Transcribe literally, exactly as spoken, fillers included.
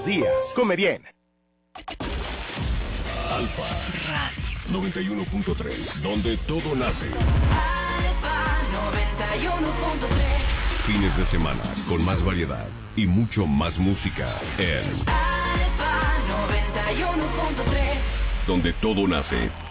días. Come bien. Alfa Radio noventa y uno punto tres, donde todo nace. Alfa noventa y uno punto tres. Fines de semana con más variedad y mucho más música en Alfa noventa y uno punto tres. donde todo nace.